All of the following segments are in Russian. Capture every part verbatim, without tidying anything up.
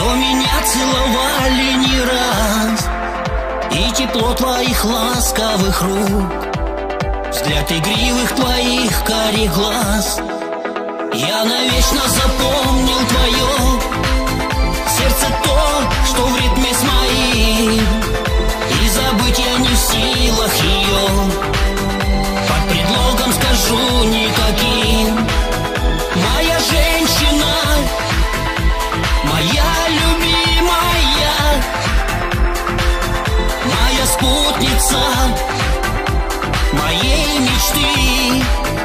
что меня целовали не раз, и тепло твоих ласковых рук, взгляд игривых твоих карих глаз. Я навечно запомнил твое сердце, то, что в ритме с моим, и забыть я не в силах ее, под предлогом скажу никаким. Моя женщина, моя любимая, моя спутница моей мечты.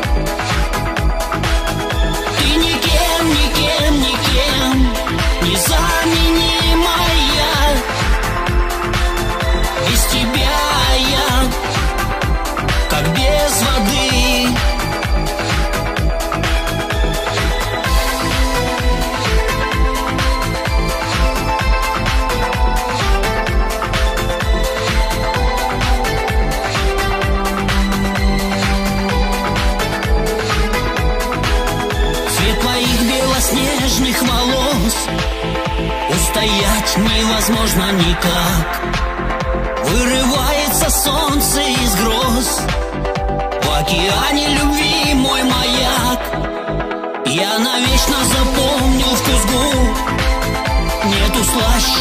Ты никем, никем, никем незаменимая. Без тебя я как без воды. Белоснежных волос устоять невозможно никак. Вырывается солнце из гроз, в океане любви мой маяк. Я навечно запомнил вкус губ, нету слаще